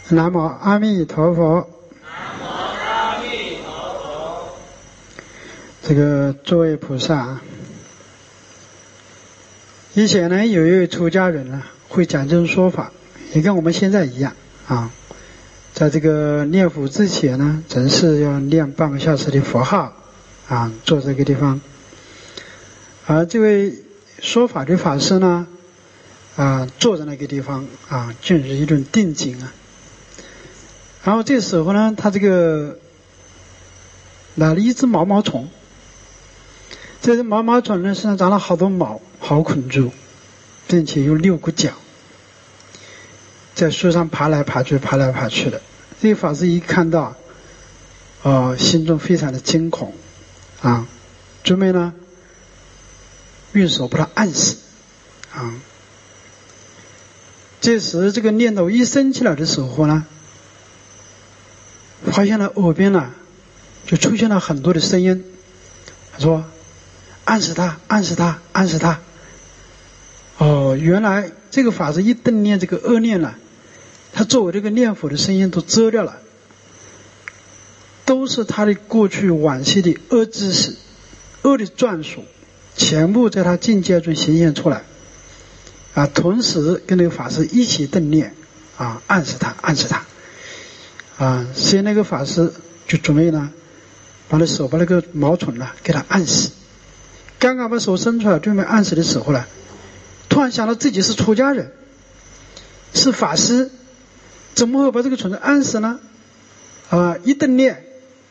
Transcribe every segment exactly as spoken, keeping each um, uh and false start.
南无阿弥陀佛。 南无阿弥陀佛。 这个诸位菩萨，以前呢有一位出家人呢会讲经说法，也跟我们现在一样啊。在这个念佛之前呢，总是要念半个小时的佛号啊，坐这个地方。而这位说法的法师呢，啊，坐在那个地方啊，进入一顿定境啊。然后这时候呢，他这个来了一只毛毛虫，这只毛毛虫呢身上长了好多毛，好捆住，并且有六个角，在树上爬来爬去，爬来爬去的。这个法师一看到，哦，心中非常的惊恐啊，准备呢用手把它按死啊。这时这个念头一升起来的时候呢，发现了耳边呢就出现了很多的声音，他说按死他，按死他，按死他。哦，原来这个法师一顿念这个恶念了，他作为这个念佛的声音都遮掉了，都是他的过去往昔的恶知识、恶的转属，全部在他境界中显现出来啊！同时跟那个法师一起顿念啊，暗示他，暗示他啊！所以那个法师就准备呢，把那手把那个毛虫呢给他按死。刚刚把手伸出来准备按死的时候呢，突然想到自己是出家人，是法师，怎么会把这个虫子按死呢？啊！一顿念，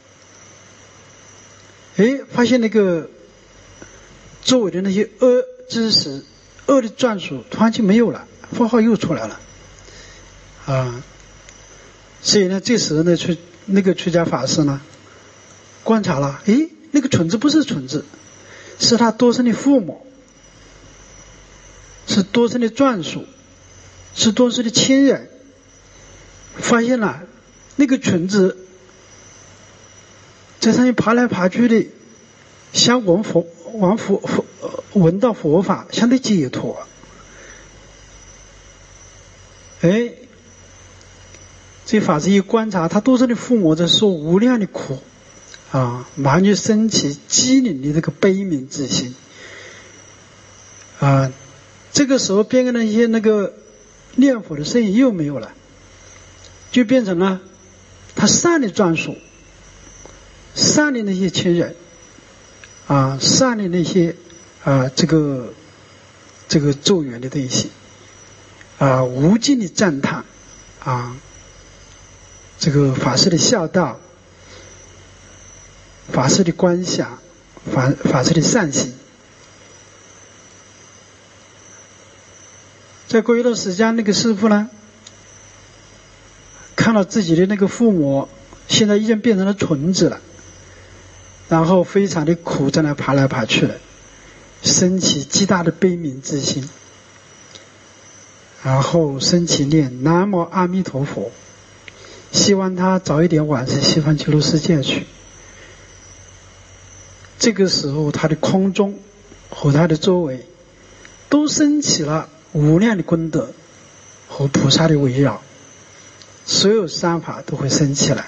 哎，发现那个周围的那些恶知识、恶的转属突然就没有了，佛号又出来了啊！所以呢，这时呢，出那个出家法师呢，观察了，哎，那个虫子不是虫子，是他多生的父母，是多生的转属，是多生的亲人。发现了那个虫子在上面爬来爬去的，想闻佛闻佛佛闻到佛法，想得解脱。哎，这法师一观察，他多生的父母在受无量的苦啊，马上就升起机灵的这个悲悯之心啊。这个时候边跟那些那个念佛的声音又没有了，就变成了他善的专属，善的那些亲人啊，善的那些啊这个这个咒缘的东西啊，无尽的赞叹啊，这个法师的孝道，法师的观想，法法师的善行。在过一段时间，那个师父呢，看到自己的那个父母现在已经变成了虫子了，然后非常的苦，在那爬来爬去的，升起极大的悲悯之心，然后升起念南无阿弥陀佛，希望他早一点往生西方极乐世界去。这个时候他的空中和他的周围都升起了无量的功德和菩萨的围绕，所有善法都会升起来，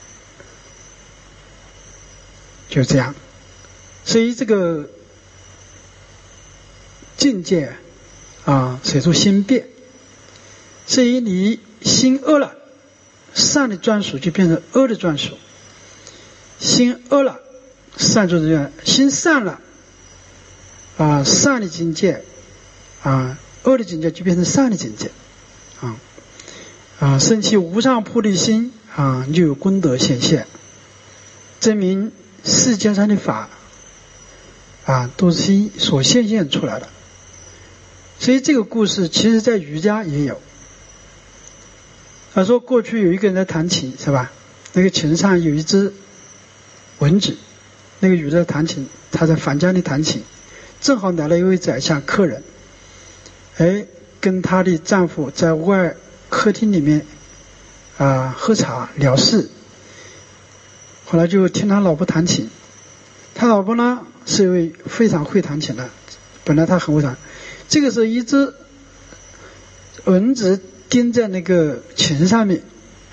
就这样。所以这个境界啊，随着心变，所以你心恶了，善的专属就变成恶的专属；心恶了，善就是这样；心善了，啊，善的境界啊，恶的境界就变成善的境界啊。啊，升起无上菩提心啊，就有功德显现，证明世界上的法啊都是心所显现出来的。所以这个故事其实在瑜伽也有。他说过去有一个人在弹琴，是吧？那个琴上有一只蚊子，那个女的在弹琴，她在房间里弹琴，正好来了一位宰相客人，哎，跟她的丈夫在外客厅里面啊、呃、喝茶聊事，后来就听他老婆弹琴。他老婆呢是一位非常会弹琴的，本来他很会弹。这个时候一只蚊子盯在那个琴上面，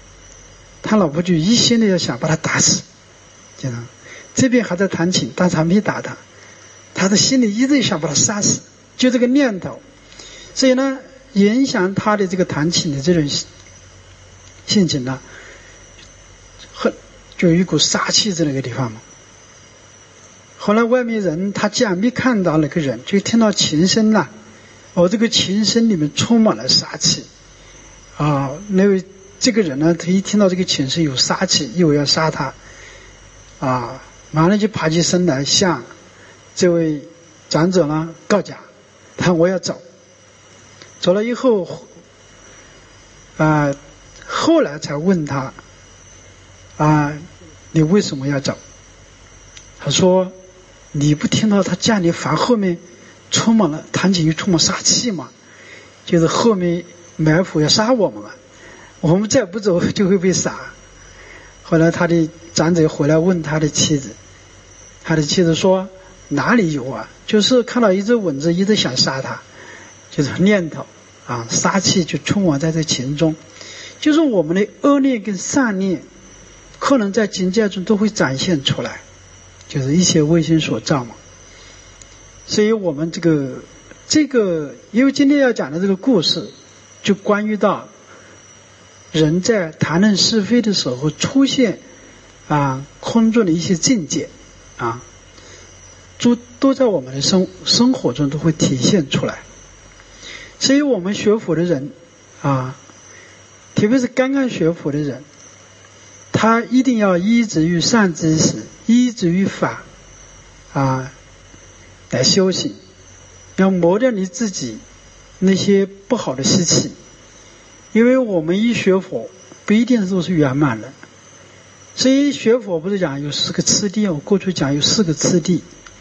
他老婆就一心的要想把他打死，这样这边还在弹琴，大长臂打他，他的心里一直想把他杀死，就这个念头，所以呢，影响他的这个弹琴的这种性情呢，很就有一股杀气在那个地方嘛。后来外面人他既然没看到那个人，就听到琴声了，哦，这个琴声里面充满了杀气啊！那位这个人呢，他一听到这个琴声有杀气，以为要杀他啊，马上就爬起身来向这位长者呢告假，他我要走。走了以后啊，后来才问他啊，你为什么要走？他说，你不听到他家里房后面充满了弹琴又充满杀气吗？就是后面埋伏要杀我们了，我们再不走就会被杀。后来他的长者回来问他的妻子，他的妻子说，哪里有啊，就是看到一只蚊子一直想杀他，就是念头啊，杀气就充满在这情中。就是我们的恶念跟善念可能在境界中都会展现出来，就是一切为心所造嘛。所以我们这个这个因为今天要讲的这个故事就关于到人在谈论是非的时候出现啊空中的一些境界啊，都都在我们的生生活中都会体现出来。所以我们学佛的人啊，特别是刚刚学佛的人，他一定要依止于善知识，依止于法啊来修行，要磨掉你自己那些不好的习气。因为我们一学佛不一定都是圆满的，所以学佛不是讲有四个次第，我过去讲有四个次第。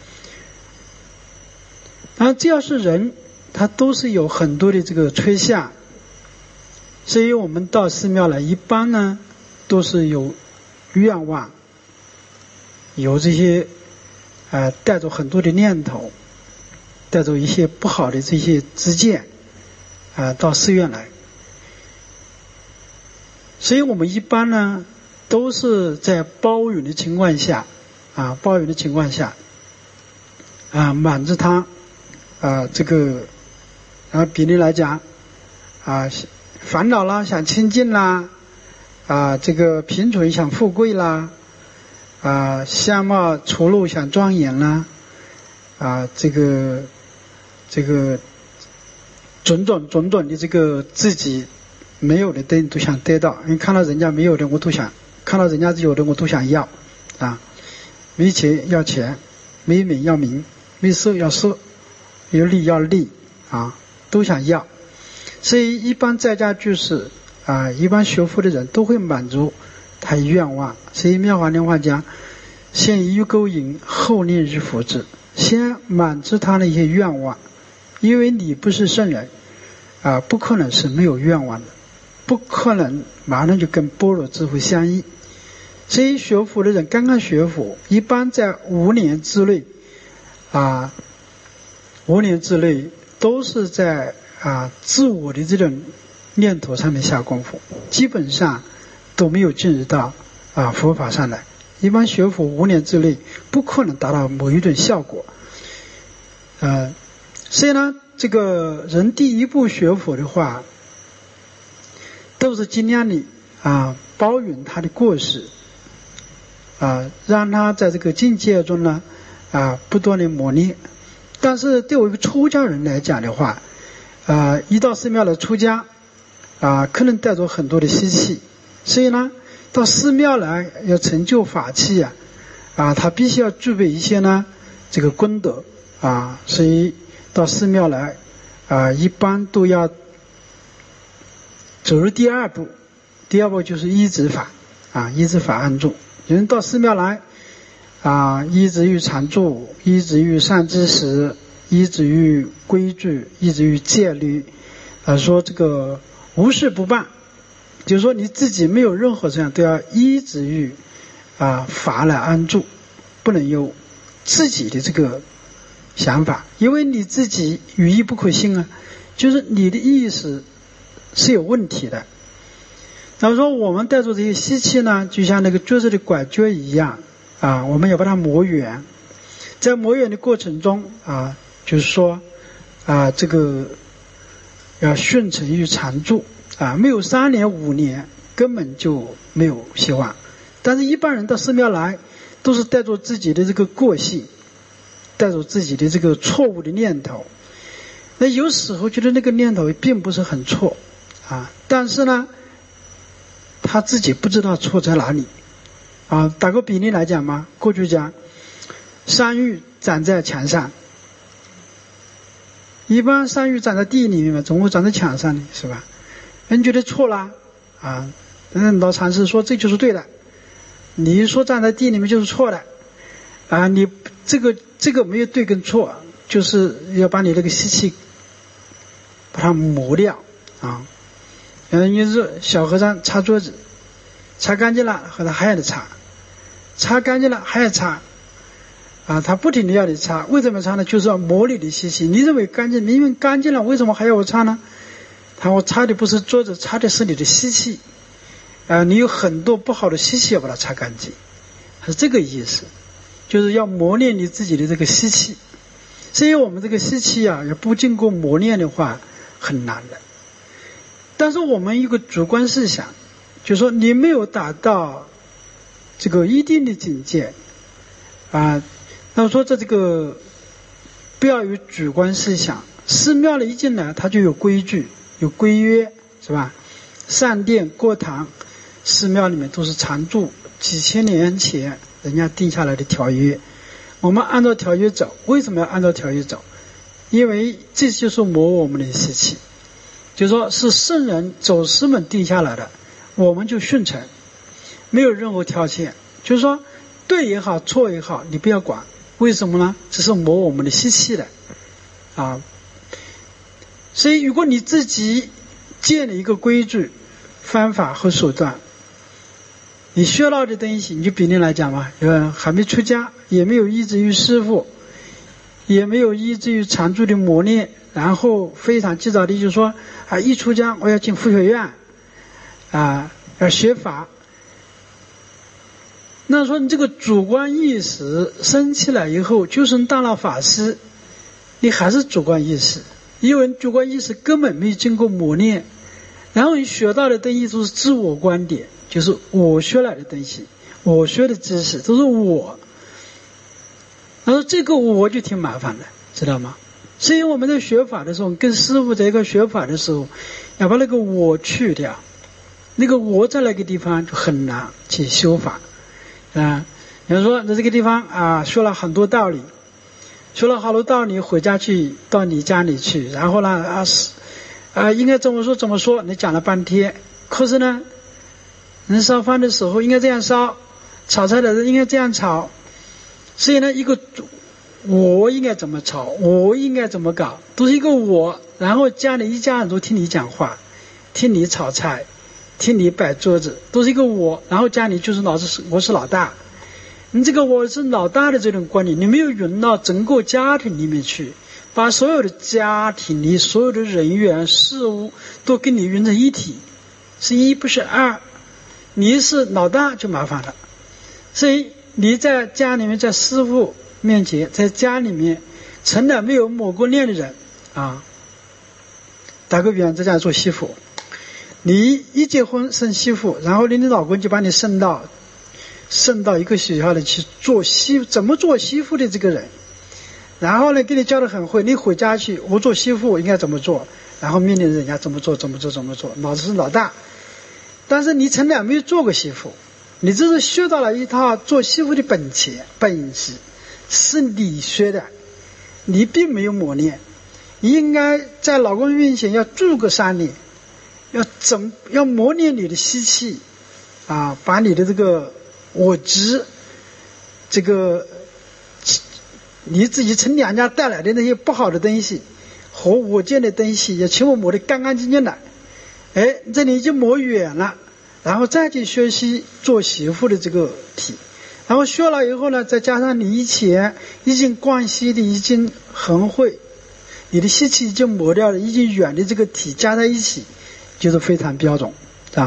然后只要是人，他都是有很多的这个趋向，所以我们到寺庙来一般呢都是有愿望，有这些呃带着很多的念头，带着一些不好的这些知见啊、呃、到寺院来。所以我们一般呢都是在包容的情况下啊包容的情况下啊满足他啊这个啊比例来讲啊烦恼啦想清净啦啊这个贫穷想富贵啦啊相貌丑陋想庄严啦啊这个这个种种种种的这个自己没有的都都想得到，因为看到人家没有的我都想，看到人家有的我都想要啊，没钱要钱，没名要名，没色要色，有利要利啊，都想要。所以一般在家居士啊，一般学佛的人都会满足他的愿望。所以妙法莲花讲，先于勾引，后念日佛智，先满足他的一些愿望，因为你不是圣人啊，不可能是没有愿望的，不可能马上就跟般若智慧相应。所以学佛的人刚刚学佛，一般在五年之内啊，五年之内都是在啊自我的这种念头上面下功夫，基本上都没有进入到啊佛法上来。一般学佛五年之内不可能达到某一种效果。呃，所以呢，这个人第一步学佛的话，都是尽量的啊包容他的过失，啊让他在这个境界中呢啊不断的磨练。但是对我一个出家人来讲的话，啊一到寺庙来出家啊可能带着很多的习气，所以呢到寺庙来要成就法器啊啊他必须要具备一些呢这个功德啊，所以到寺庙来啊一般都要走入第二步。第二步就是依止法啊，依止法安住。人到寺庙来啊，依止于常住，依止于善知识，依止于规矩，依止于戒律啊，说这个无事不办，就是说你自己没有任何这样都要依止于啊法来安住，不能有自己的这个想法，因为你自己语义不可信啊，就是你的意识是有问题的。 然后说我们带着这些习气呢，就像那个桌子的拐角一样啊，我们要把它磨圆。在磨圆的过程中啊，就是说啊，这个要训成于常住啊，没有三年五年根本就没有希望。但是一般人到寺庙来，都是带着自己的这个过性，带着自己的这个错误的念头。那有时候觉得那个念头并不是很错啊，但是呢，他自己不知道错在哪里啊。打个比例来讲嘛，过去讲山芋长在墙上，一般山芋长在地里面嘛，总会长在墙上的，是吧？人觉得错了啊，嗯，老禅师说这就是对的，你说站在地里面就是错的啊，你这个这个没有对跟错，就是要把你这个习气把它磨掉啊。嗯，你说小和尚擦桌子，擦干净了，和他还要擦，擦干净了还要擦啊，他不停地要你擦，为什么擦呢？就是要磨你的习气。你认为干净，明明干净了，为什么还要我擦呢？他我擦的不是桌子，擦的是你的习气啊，你有很多不好的习气要把它擦干净，是这个意思，就是要磨练你自己的这个习气。所以我们这个习气啊，要不经过磨练的话很难的。但是我们一个主观思想，就是说你没有达到这个一定的境界啊，那说这这个不要有主观思想。寺庙里一进来，它就有规矩，有规约，是吧？上殿过堂，寺庙里面都是常住，几千年前人家定下来的条约，我们按照条约走。为什么要按照条约走？因为这就是磨我们的习气，就是说是圣人走师们定下来的，我们就顺承，没有任何条件，就是说对也好错也好你不要管。为什么呢？这是磨我们的习气的啊。所以如果你自己建立一个规矩方法和手段，你学到的东西，你就比例来讲嘛，呃，还没出家，也没有依止于师父，也没有依止于常住的磨练，然后非常及早的就说啊，一出家我要进佛学院啊，要学法。那说你这个主观意识升起来以后，就算当了法师，你还是主观意识，因为主观意识根本没有经过磨练，然后你学到的东西都是自我观点，就是我学来的东西，我学的知识都是我。然后这个我就挺麻烦的，知道吗？所以我们在学法的时候，跟师父在一个学法的时候，要把那个我去掉，那个我在那个地方就很难去修法啊。比如说在这个地方啊，说了很多道理，说了好多道理，回家去到你家里去，然后呢啊是啊应该怎么说怎么说，你讲了半天，可是呢，人烧饭的时候应该这样烧，炒菜的人应该这样炒，所以呢，一个我应该怎么炒，我应该怎么搞，都是一个我，然后家里一家人都听你讲话，听你炒菜，听你摆桌子，都是一个我，然后家里就是老是我是老大。你这个我是老大的这种观念，你没有融到整个家庭里面去，把所有的家庭里所有的人员事物都跟你融成一体，是一不是二，你是老大就麻烦了。所以你在家里面，在师父面前，在家里面从来没有抹过练的人啊，打个比方，在家做媳妇，你一结婚生媳妇，然后你的老公就把你送到送到一个学校里去做媳怎么做媳妇的这个人，然后呢给你教得很会，你回家去我做媳妇应该怎么做，然后命令人家怎么做怎么做怎么做，老子是老大，但是你从来没有做过媳妇，你这是学到了一套做媳妇的本钱本事，是你学的，你并没有磨练。你应该在老公面前要住个三年，要怎要磨练你的习气啊，把你的这个我执，这个你自己从娘家带来的那些不好的东西和我见的东西，也全部磨得干干净净的。哎，这里已经磨远了，然后再去学习做媳妇的这个体，然后学了以后呢，再加上你以前已经惯习的已经很会，你的习气已经磨掉了，已经远的这个体加在一起，就是非常标准啊。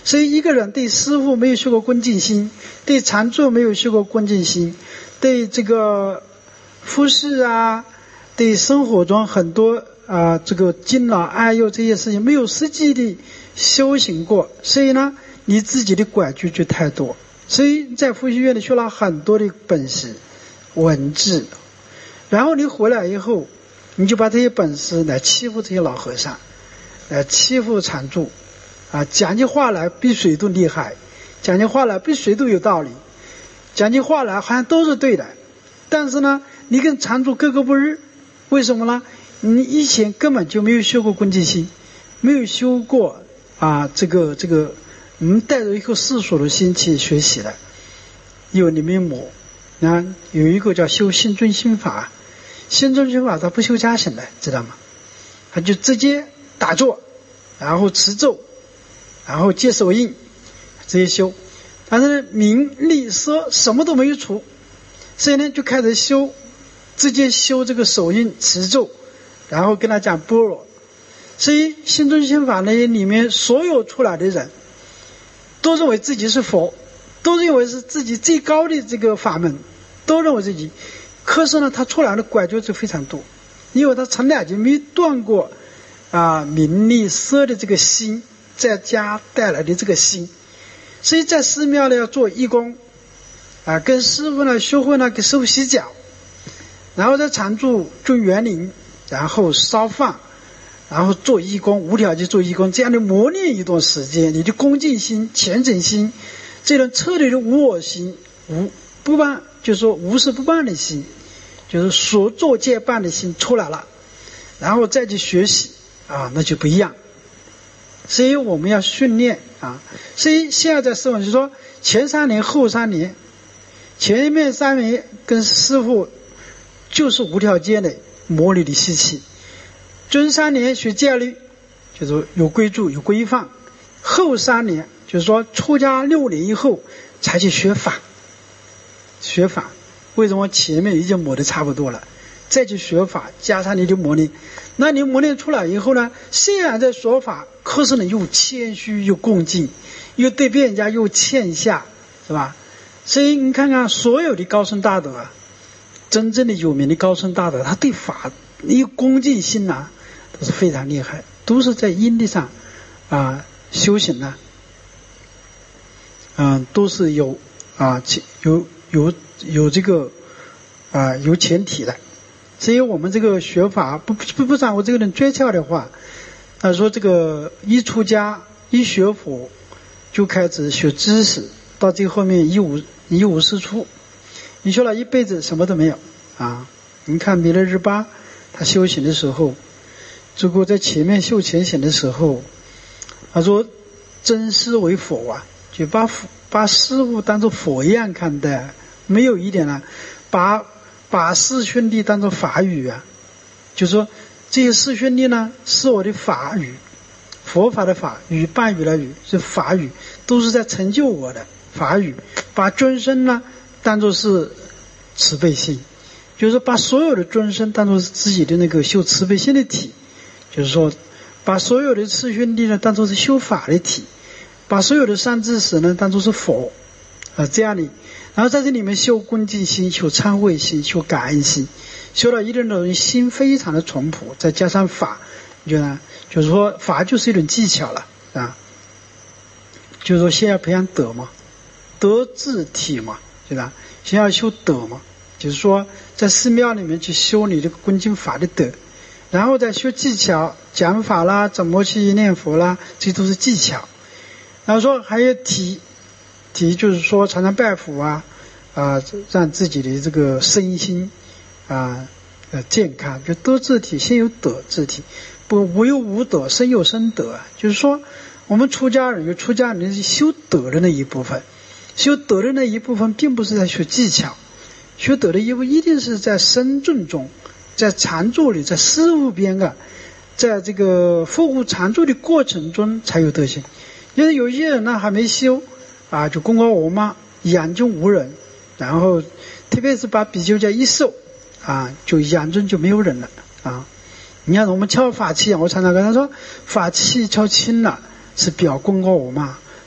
所以一个人对师父没有修过恭敬心，对禅住没有修过恭敬心，对这个服饰啊，对生活中很多啊、呃、这个敬老爱幼这些事情没有实际的修行过，所以呢你自己的拐矩就太多。所以在佛学院里学了很多的本事文字，然后你回来以后你就把这些本事来欺负这些老和尚，来欺负禅住啊，讲起话来比谁都厉害，讲起话来比谁都有道理，讲起话来好像都是对的，但是呢你跟禅住格格不入。为什么呢？你以前根本就没有修过恭敬心，没有修过啊这个这个我们带着一颗世俗的心去学习的。有你们母啊，有一个叫修心尊心法，心尊心法他不修加行的，知道吗？他就直接打坐，然后持咒，然后接手印，直接修。但是名利色什么都没有除，所以呢就开始修，直接修这个手印持咒，然后跟他讲般若。所以心尊心法呢里面所有出来的人都认为自己是佛，都认为是自己最高的这个法门，都认为自己，可是呢他出来的拐角就非常多，因为他从来就没断过啊名利色的这个心，在家带来的这个心。所以在寺庙呢要做义工啊，跟师父呢学会呢给师父洗脚，然后在常住做园林，然后烧饭，然后做义工，无条件做义工，这样的磨练一段时间，你的恭敬心虔诚心，这种彻底的无我心，无不办，就是说无事不办的心，就是所作皆办的心出来了，然后再去学习啊，那就不一样。所以我们要训练啊，所以现在在师父就说前三年后三年，前面三年跟师父就是无条件的磨你的习气，尊三年学戒律，就是有规矩有规范，后三年就是说出家六年以后才去学法，学法为什么前面已经磨得差不多了，再去学法加上你的磨练，那你磨练出来以后呢，虽然在说法，可是呢又谦虚又恭敬，又对别人家又欠下，是吧？所以你看看所有的高僧大德啊，真正的有名的高僧大德，他对法一恭敬心啊都是非常厉害，都是在因地上啊修行呢、啊，嗯、啊，都是有啊有有有这个啊有前提的。所以我们这个学法不不不掌握这个人诀窍的话，他说这个一出家一学佛就开始学知识，到最后面一无一无是处，你学了一辈子什么都没有啊！你看弥勒日巴他修行的时候，如果在前面修前行的时候，他说真师为佛啊，就把把师父当作佛一样看待，没有一点呢、啊，把把师兄弟当作法语啊，就说这些师兄弟呢是我的法语，佛法的法语，伴语的语是法语，都是在成就我的法语。把尊生呢当作是慈悲心，就是把所有的尊生当作是自己的那个修慈悲心的体，就是说把所有的师兄弟呢当作是修法的体，把所有的善知识呢当作是佛啊，这样的。然后在这里面修恭敬心，修忏悔心，修感恩心，修到一定的人心非常的淳朴，再加上法，就呢就是说法就是一种技巧了啊，就是说先要培养德嘛，德智体嘛，对吧？先要修德嘛，就是说在寺庙里面去修你这个恭敬法的德，然后再修技巧，讲法啦，怎么去念佛啦，这都是技巧。然后说还有体。体就是说常常拜佛啊，啊、呃，让自己的这个身心啊呃健康，就德智体，先有德智体，不无有无德，生有生德啊。就是说我们出家人有出家人是修德的那一部分，修德的那一部分并不是在学技巧，学德的一部分一定是在深圳中，在禅坐里，在师父边啊，在这个佛护禅坐的过程中才有德行。因为有些人呢还没修啊，就功高我慢，眼中无人，然后特别是把比丘戒一受啊，就眼中就没有人了啊。你看我们敲法器，我常常跟他说，法器敲轻了是表功高我慢，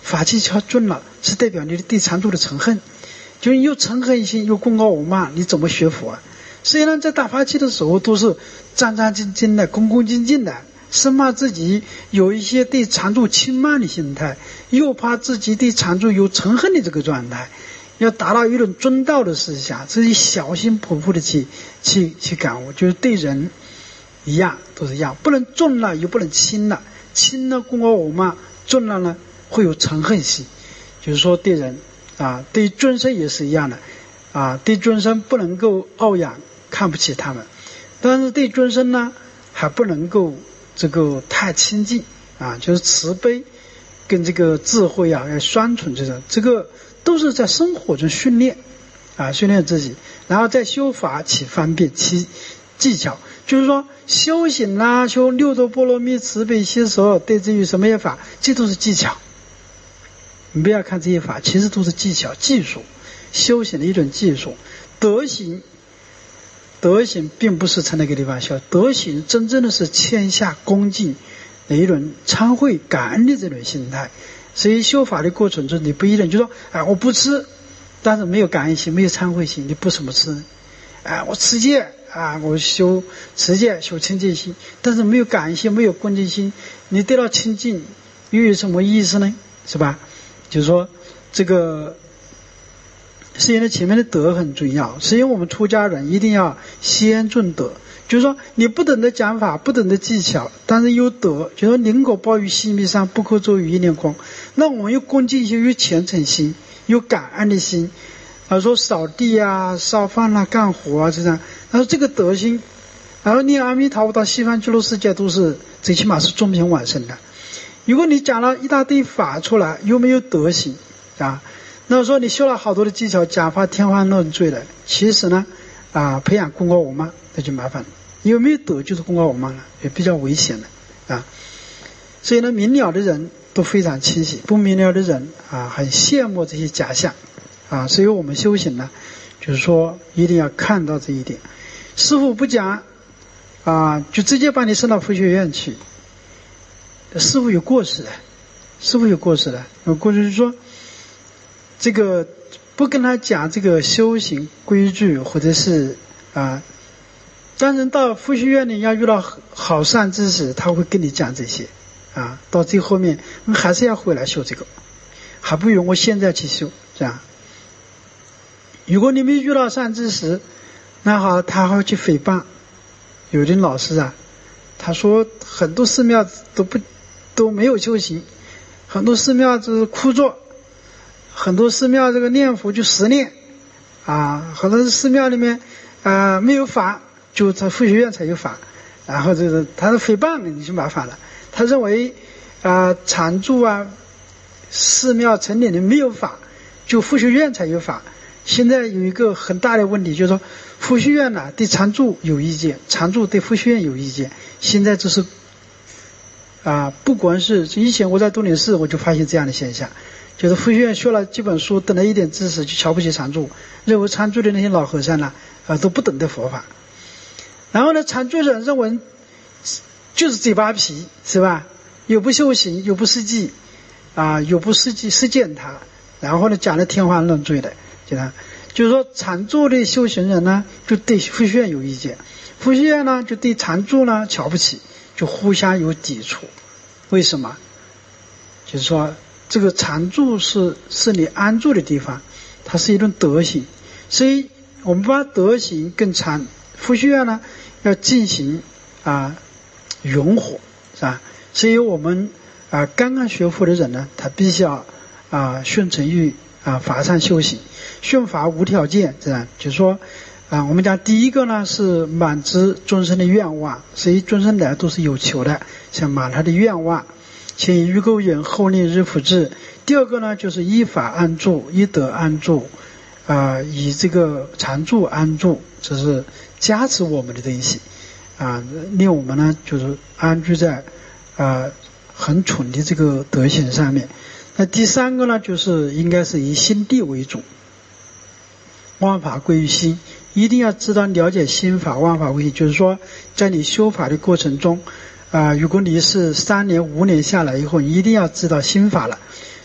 法技巧准了，是代表你的对常住的嗔恨。就是有嗔恨心，有功高我慢，你怎么学佛啊？实际上在打法器的时候都是战战兢兢的，恭恭敬敬的，生怕自己有一些对常住轻慢的心态，又怕自己对常住有嗔恨的这个状态，要达到一种尊道的思想，自己小心匍匐的去去去感悟，就是对人一样都是一样，不能重了又不能轻了，轻了功高我慢，重了呢会有嗔恨心。就是说对人啊，对众生也是一样的啊，对众生不能够傲仰看不起他们，但是对众生呢还不能够这个太亲近啊，就是慈悲跟这个智慧啊要双重，这种这个都是在生活中训练啊，训练自己，然后再修法起方便起技巧。就是说修行啦，修六度波罗蜜慈悲心所对治愈什么业法，这都是技巧。你不要看这些法，其实都是技巧技术，修行的一种技术。德行德行并不是从那个地方修，德行真正的是谦下恭敬的一种参会感恩的这种心态。所以修法的过程中，你不一定就说哎我不吃，但是没有感恩心，没有参会心，你不怎么吃。哎我持戒啊，我修持戒修清净心，但是没有感恩心，没有恭敬心，你得到清净又有什么意思呢？是吧？就是说这个实际上前面的德很重要，实际上我们出家人一定要先重德，就是说你不懂得讲法，不懂得技巧，但是有德，就是说宁可抱于细密上，不可作于一念空。那我们有恭敬心，有虔诚心，有感恩的心，啊说扫地啊烧饭啊干活啊这样，然后这个德心，然后念阿弥陀佛到西方极乐世界都是最起码是中平往生的。如果你讲了一大堆法出来，又没有德行啊，那说你修了好多的技巧，讲法天花乱坠的，其实呢啊培养功高我慢那就麻烦了，因为没有德就是功高我慢了，也比较危险的啊。所以呢明了的人都非常清晰，不明了的人啊很羡慕这些假象啊。所以我们修行呢就是说一定要看到这一点。师父不讲啊就直接把你送到佛学院去，师父有过失的，师父有过失的，有过失就是说，这个不跟他讲这个修行规矩，或者是啊，当然到佛学院里要遇到好善知识，他会跟你讲这些啊，到最后面你还是要回来修这个，还不如我现在去修这样。如果你没遇到善知识，那好，他还会去诽谤。有的老师啊，他说很多寺庙都不。都没有修行，很多寺庙就是枯坐，很多寺庙这个念佛就十念啊，很多寺庙里面啊、呃、没有法，就在佛学院才有法，然后这个他是诽谤你就麻烦了。他认为啊、呃、常住啊寺庙城里的没有法，就佛学院才有法。现在有一个很大的问题，就是说佛学院呢对常住有意见，常住对佛学院有意见。现在这是啊，不管是以前我在东岭寺我就发现这样的现象，就是佛学院学了几本书，懂了一点知识，就瞧不起常住，认为常住的那些老和尚呢，啊都不懂得佛法。然后呢，常住人认为就是嘴巴皮，是吧？又不修行，又不实际，啊，又不实际实践他，然后呢讲的天花乱坠的，就他就是说常住的修行人呢，就对佛学院有意见，佛学院呢就对常住呢瞧不起。就互相有抵触。为什么？就是说这个常住是是你安住的地方，它是一种德行，所以我们把德行跟常佛学院呢要进行啊融合，是吧？所以我们啊刚刚学佛的人呢，他必须要啊顺承于啊法上修行，顺法无条件，这样就是说啊，我们讲第一个呢是满足众生的愿望，所以众生来都是有求的，想满他的愿望，先以欲垢引，后令日复至。第二个呢就是依法安住，依德安住，啊、呃，以这个常住安住，这是加持我们的东西，啊、呃，令我们呢就是安居在啊、呃、很纯的这个德行上面。那第三个呢就是应该是以心地为主，万法归于心。一定要知道了解心法，万法为心，就是说在你修法的过程中啊、呃，如果你是三年五年下来以后，你一定要知道心法了，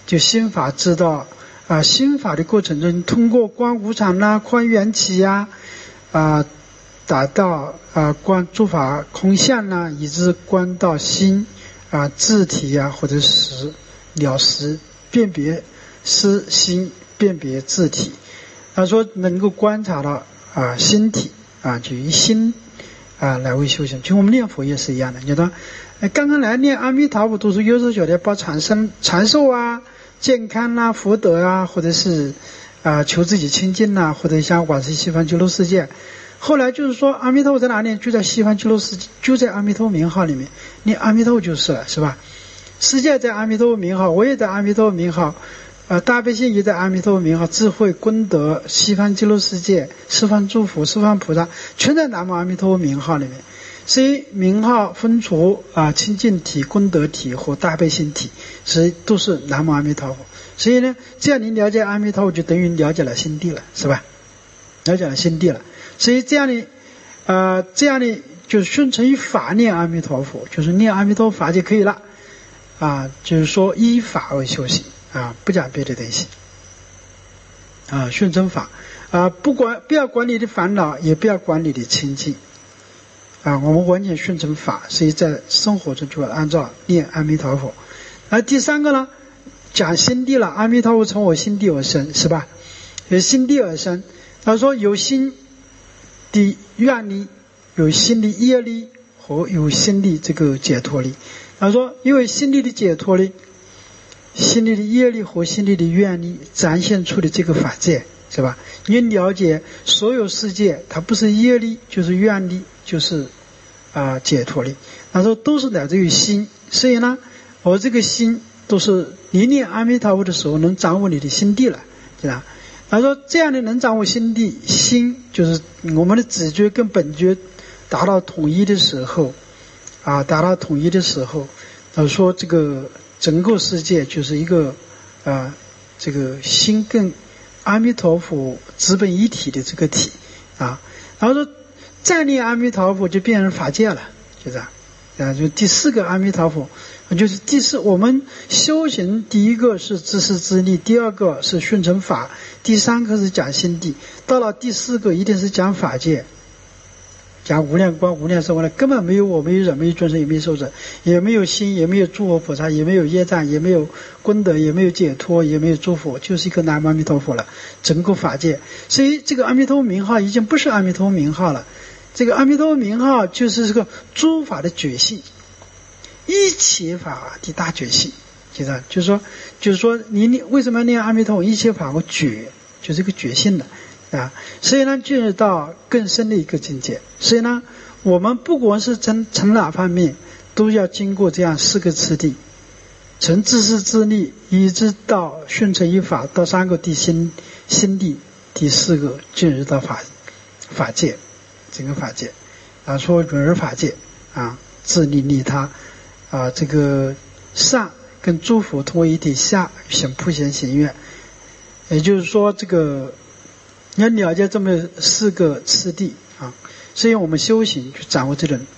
就心法知道啊，心法的过程中，通过观无常啦、观缘起呀，啊，达到啊观诸法空相啦，以致观到心啊自体呀、啊，或者实了实辨别是心，辨别自体。他说能够观察到啊心体啊，就以心啊来为修行。就我们念佛也是一样的，你说，刚刚来念阿弥陀佛，都是有时候觉得报长生长寿啊。健康啊，福德啊，或者是啊、呃、求自己清净啊，或者像往生西方极乐世界。后来就是说阿弥陀佛在哪里？就在西方极乐世界，就在阿弥陀佛名号里面，念阿弥陀佛就是了，是吧？世界在阿弥陀佛名号，我也在阿弥陀佛名号，呃，大悲心也在阿弥陀佛名号，智慧功德西方极乐世界十方诸佛十方菩萨全在南无阿弥陀佛名号里面。所以名号分除啊清净体、功德体和大悲心体，所以都是南无阿弥陀佛。所以呢，这样你了解阿弥陀佛，就等于了解了心地了，是吧？了解了心地了。所以这样的，呃，这样的就是顺承于法念阿弥陀佛，就是念阿弥陀佛法就可以了。啊，就是说依法为修行啊，不讲别的东西。啊，顺承法啊，不管不要管你的烦恼，也不要管你的清净。啊，我们完全顺承法，所以在生活中就要按照念阿弥陀佛。而第三个呢，讲心地了，阿弥陀佛从我心地而生，是吧？有心地而生，他说有心的愿力，有心的业力和有心的这个解脱力。他说，因为心力的解脱力、心力的业力和心力的愿力展现出的这个法界，是吧？你了解所有世界，它不是业力就是愿力，就是啊、呃、解脱力。他说都是来自于心，所以呢，我这个心都是你念阿弥陀佛的时候能掌握你的心地了，对吧？他说这样的能掌握心地，心就是我们的直觉跟本觉达到统一的时候，啊，达到统一的时候，他说这个整个世界就是一个啊，这个心跟阿弥陀佛直本一体的这个体啊。然后说再念阿弥陀佛就变成法界了，就这样啊。就第四个阿弥陀佛，就是第四我们修行，第一个是自私自利，第二个是顺承法，第三个是讲心地，到了第四个一定是讲法界，讲无量光无量寿了，根本没有我，没有忍，没有众生，也没有寿者，也没有心，也没有诸佛菩萨，也没有业障，也没有功德，也没有解脱，也没有诸佛，就是一个南无阿弥陀佛了，整个法界。所以这个阿弥陀佛名号已经不是阿弥陀佛名号了，这个阿弥陀佛名号就是这个诸法的觉性，一切法的大觉性，就这样，就是说，就是说你你为什么要念阿弥陀佛？一切法我觉，就这个觉性的。啊，所以呢，进入到更深的一个境界。所以呢，我们不管是从从哪方面，都要经过这样四个次第，从自私自利，一直到顺承于法，到三个第心心地，第四个进入到法法界，整个法界啊，说轮而法界啊，自利利他啊，这个上跟诸佛同为一体，下行普贤行愿，也就是说这个。你要了解这么四个次第啊，所以我们修行去掌握这种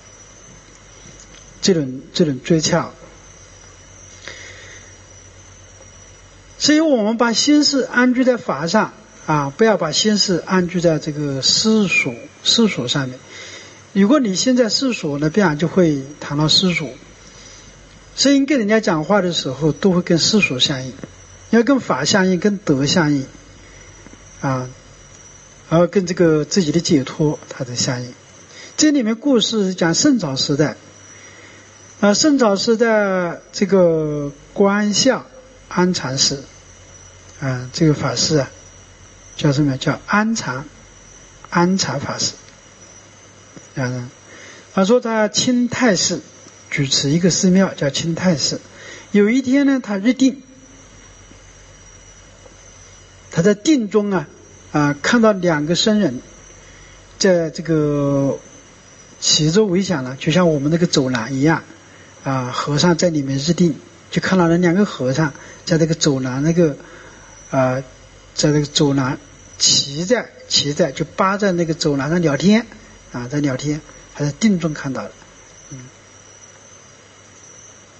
这种这种诀窍。所以我们把心事安居在法上啊，不要把心事安居在这个世俗世俗上面。如果你现在世俗呢，必然就会谈到世俗。所以你跟人家讲话的时候，都会跟世俗相应，要跟法相应，跟德相应。啊，然后跟这个自己的解脱它的相应。这里面故事讲圣朝时代，啊，圣朝时代这个观相安禅师，啊，这个法师啊，叫什么？叫安禅，安禅法师。啊，他说他清泰寺主持一个寺庙，叫清泰寺。有一天呢，他入定。他在定中啊啊看到两个僧人在这个齐周围想了，就像我们那个走廊一样啊，和尚在里面入定，就看到了两个和尚在这个走廊那个啊，在这个走廊骑在骑在就扒在那个走廊上聊天啊，在聊天，还在定中看到了。嗯，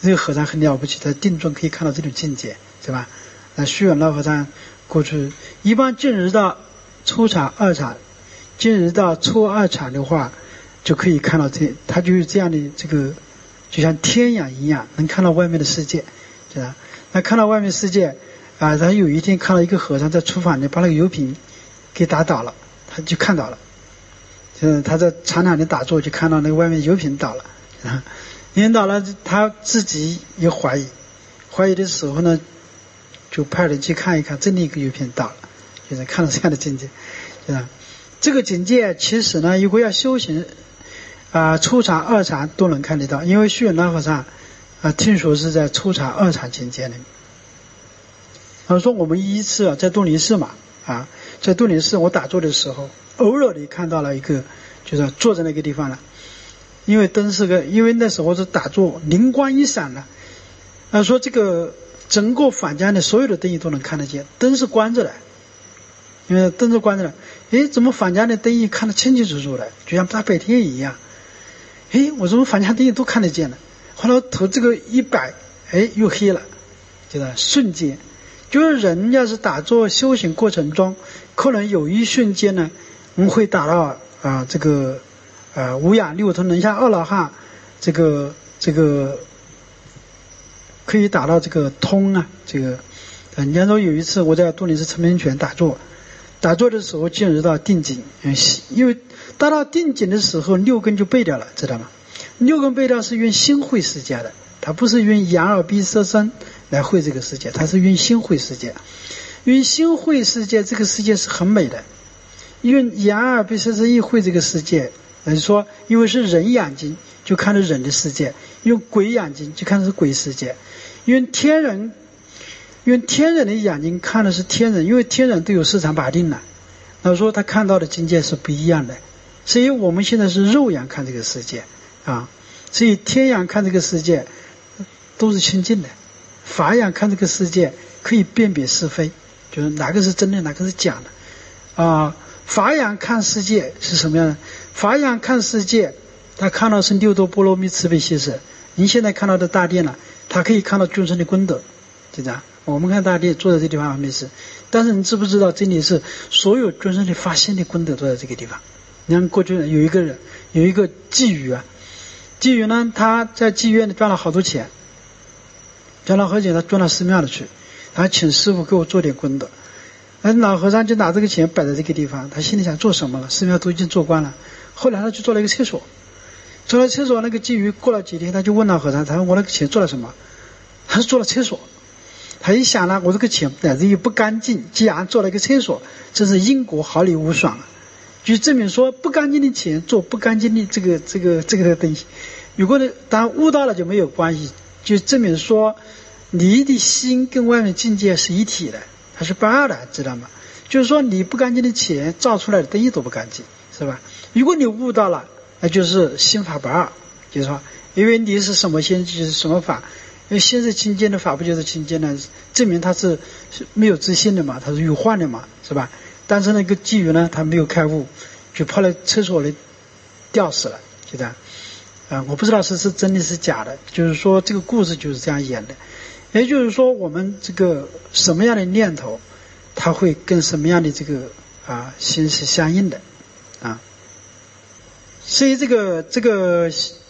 这个和尚很了不起，在定中可以看到这种境界，是吧？那虚远老和尚过去一般进入到初禅、二禅，进入到初二禅的话，就可以看到这，他就是这样的这个，就像天眼一样，能看到外面的世界，是吧？那看到外面世界啊，他有一天看到一个和尚在厨房里把那个油瓶给打倒了，他就看到了。就是他在禅堂里打坐，就看到那个外面油瓶倒了，啊，引导了他自己也怀疑，怀疑的时候呢，就派人去看一看，真的一个油瓶倒了，就是看到这样的境界，啊，这个境界其实呢，如果要修行，啊、呃，初禅、二禅都能看得到，因为虚云老和尚，啊、呃，听说是在初禅、二禅境界里面。他说我们一次啊，在东林寺嘛，啊，在东林寺我打坐的时候，偶尔地看到了一个，就是坐在那个地方了，因为灯是个，因为那时候是打坐，灵光一闪了，他说这个整个坊间的所有的灯都能看得见，灯是关着的，因为灯是关着的，诶，怎么坊间的灯一看得清清楚楚的，就像大白天一样，诶，我怎么坊间灯都看得见了？后来我头这个一摆，诶，又黑了，就是瞬间。就是人要是打坐修行过程中，可能有一瞬间呢，我们会达到啊、呃、这个啊五眼六通能像阿罗汉，这个这个可以达到这个通啊，这个人家说有一次我在东林寺陈明泉打坐，打坐的时候进入到定境，因为达到定境的时候六根就背掉了，知道吗？六根背掉是用心会世界的，它不是用眼耳鼻舌身来会这个世界，它是用心会世界。用心会世界，这个世界是很美的。用眼耳鼻舌身一会这个世界，就是说，因为是人眼睛就看着人的世界，用鬼眼睛就看的是鬼世界，用天人用天人的眼睛看的是天人，因为天人都有市场把定了。那说他看到的境界是不一样的，所以我们现在是肉眼看这个世界啊，所以天眼看这个世界都是清净的。法眼看这个世界可以辨别是非，就是哪个是真的哪个是假的啊。法眼看世界是什么样的？法眼看世界他看到是六度波罗蜜慈悲喜舍，您现在看到的大殿了，他可以看到众生的功德，就这样。我们看大殿坐在这地方没事，但是你知不知道这里是所有众生的发心的功德都在这个地方。你看过去有一个人有一个妓女啊，妓女呢他在妓院里赚了好多钱，赚了好多钱他赚到寺庙里去，他请师傅给我做点功德，那老和尚就拿这个钱摆在这个地方，他心里想做什么了，寺庙都已经做光了。后来他就做了一个厕所，做了厕所，那个妓女过了几天他就问老和尚，他说我那个钱做了什么？他说做了厕所。他一想呢，我这个钱摆着又不干净，既然做了一个厕所，这是因果毫厘无爽啊，就证明说不干净的钱做不干净的这个这个这个东西，如果当然悟到了就没有关系，就证明说你的心跟外面境界是一体的，它是不二的，知道吗？就是说你不干净的钱造出来的东西都不干净，是吧？如果你悟到了，那就是心法不二，就是说因为你是什么心就是什么法，因为心是清净的，法不就是清净的，证明他是没有自信的嘛，他是有幻的嘛，是吧？但是那个妓女呢，他没有开悟，就跑到厕所里吊死了，就这样。啊、呃，我不知道是是真的是假的，就是说这个故事就是这样演的。也就是说，我们这个什么样的念头，它会跟什么样的这个啊心是相应的啊。所以这个这个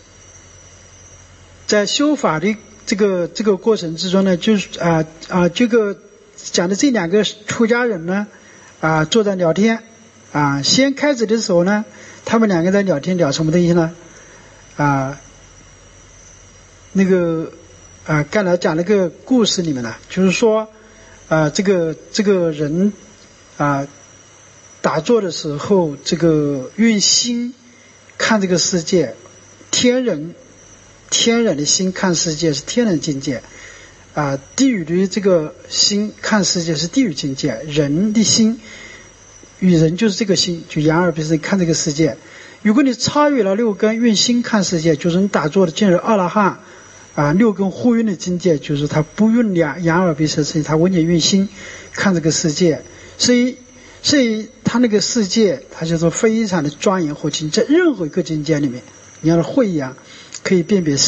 在修法的这个这个过程之中呢，就是啊啊这个讲的这两个出家人呢啊坐在聊天啊，先开始的时候呢，他们两个在聊天，聊什么东西呢？啊，那个啊，刚才讲那个故事里面呢，就是说啊，这个这个人啊打坐的时候，这个用心看这个世界，天人天人的心看世界是天人境界啊，地狱的这个心看世界是地狱境界，人的心与人就是这个心，就眼耳鼻舌看这个世界。如果你超越了六根，用心看世界，就是你打坐的进入阿罗汉啊，六根互运的境界，就是他不用两眼耳鼻舌身，他完全用心看这个世界，所以所以他那个世界，他就说非常的庄严和清，在任何一个境界里面，你要是慧眼可以辨别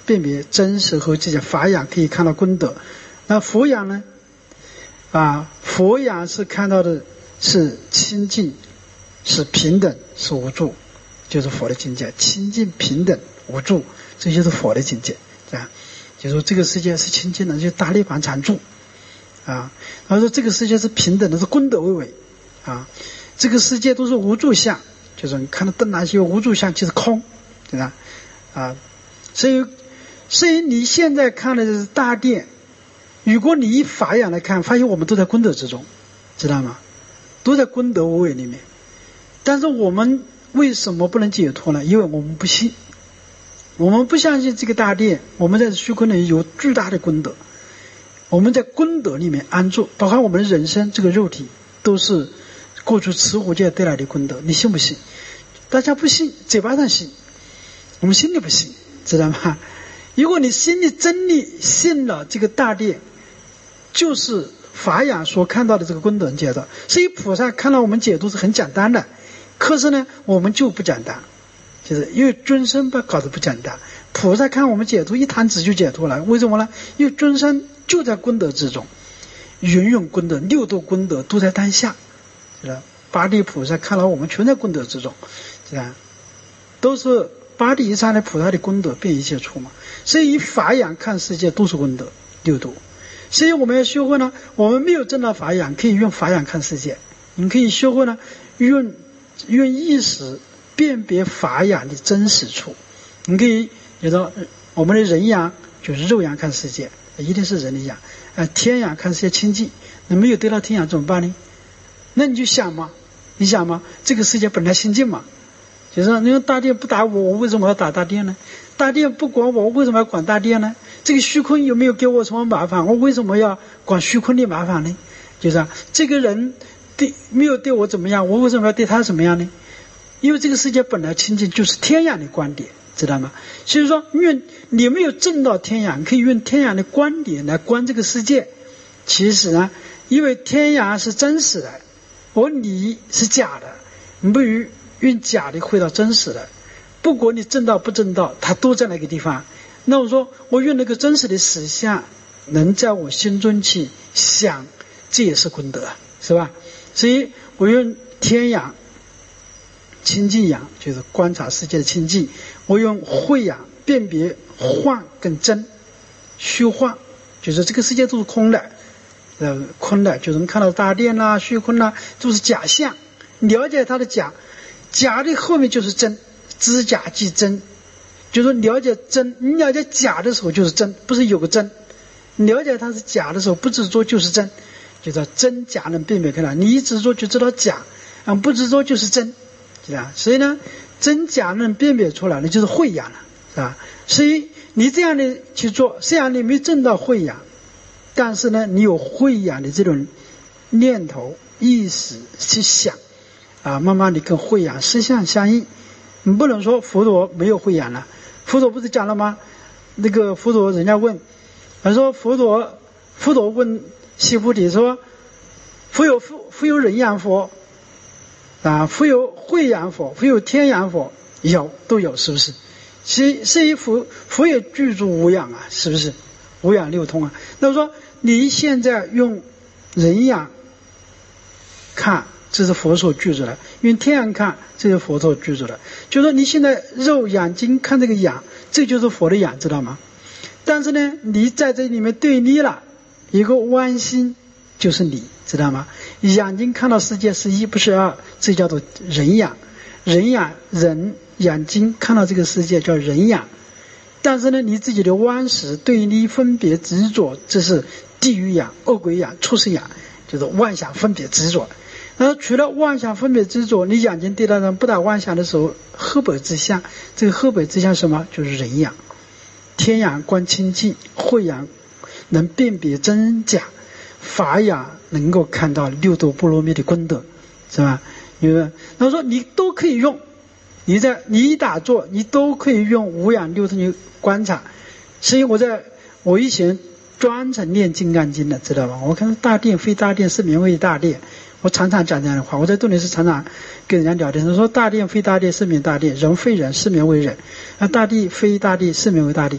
辨别真实和这些法眼可以看到功德。那佛眼呢？啊，佛眼是看到的是清净，是平等，是无助，就是佛的境界。清净、平等、无助，这就是佛的境界。啊，就说这个世界是清净的，就是大涅槃常住。啊，他说这个世界是平等的，是功德为为。啊，这个世界都是无助相，就是你看到灯那些无助相就是空，对吧？啊，所以，所以你现在看的是大殿。如果你以法眼来看，发现我们都在功德之中，知道吗？都在功德无为里面。但是我们为什么不能解脱呢？因为我们不信，我们不相信这个大殿，我们在虚空里有巨大的功德，我们在功德里面安住，包括我们的人生这个肉体都是过去持护戒带来的功德。你信不信？大家不信，嘴巴上信，我们心里不信，知道吗？如果你心里真的信了这个大殿，就是法眼所看到的这个功德解脱。所以菩萨看到我们解脱是很简单的，可是呢我们就不简单，就是因为尊生把搞得不简单。菩萨看我们解脱一弹指就解脱了，为什么呢？因为尊生就在功德之中，云涌功德，六度功德都在当下，是吧？八地菩萨看到我们全在功德之中，是吧？都是八地以上的菩萨的功德遍一切处嘛。所以以法眼看世界都是功德六度。所以我们要学会呢，我们没有证到法眼，可以用法眼看世界。你可以学会呢，用用意识辨别法眼的真实处。你可以觉得我们的人眼就是肉眼看世界，一定是人的眼。呃，天眼看世界清净，那没有得到天眼怎么办呢？那你就想嘛，你想嘛，这个世界本来清净嘛，就是说，那个大殿不打我，我为什么要打大殿呢？大殿不管我，我为什么要管大殿呢？这个虚空有没有给我什么麻烦？我为什么要管虚空的麻烦呢？就是啊，这个人对没有对我怎么样，我为什么要对他怎么样呢？因为这个世界本来清净，就是天眼的观点，知道吗？所以说，用你没有证到天眼，可以用天眼的观点来观这个世界。其实呢，因为天眼是真实的，而你是假的，你不如用假的回到真实的。不管你证到不证到，它都在那个地方。那我说，我用那个真实的实相，能在我心中去想，这也是功德，是吧？所以我用天眼、清净眼，就是观察世界的清净；我用慧眼辨别幻跟真，虚幻，就是这个世界都是空的，呃，空的，就是能看到大殿啦、虚空啦，都是假象。了解它的假，假的后面就是真。知假即真，就是说了解真，你了解假的时候就是真，不是有个真。了解它是假的时候，不执着就是真，就叫真假能辨别开来。你一执着就知道假，啊，不执着就是真，是吧？所以呢，真假能辨别出来，那就是慧眼了，是吧？所以你这样的去做，虽然你没证到慧眼，但是呢，你有慧眼的这种念头意识去想，啊，慢慢的跟慧眼实相相应。你不能说佛陀没有慧眼了，佛陀不是讲了吗？那个佛陀人家问，他说佛陀佛陀问悉菩提说，复有复复有人眼佛啊，复有慧眼佛，复有天眼佛，有都有，是不是？是是一佛佛也具足无眼啊，是不是？无眼六通啊。那么说你现在用人眼看，这是佛所具足的；用天眼看，这是佛所具足的。就说你现在肉眼睛看这个眼，这就是佛的眼，知道吗？但是呢，你在这里面对立了一个弯心，就是你，知道吗？眼睛看到世界是一不是二，这叫做人眼。人眼人眼睛看到这个世界叫人眼，但是呢，你自己的弯实对立分别执着，这是地狱眼、恶鬼眼、畜生眼，就是妄想分别执着。然后除了妄想分别执着，你眼睛对他人不打妄想的时候，河北之相，这个河北之相什么？就是人眼。天眼观清净，慧眼能辨别真假，法眼能够看到六度波罗蜜的功德，是吧？因为他说你都可以用，你在你一打坐，你都可以用五眼六通去观察。所以我在我以前专程念金刚经的，知道吧？我看大殿非大殿是名为大殿。我常常讲这样的话，我在洞里是常常跟人家聊天，他说大殿非大殿是名大殿，人非人是名为人，啊，大地非大地是名为大地。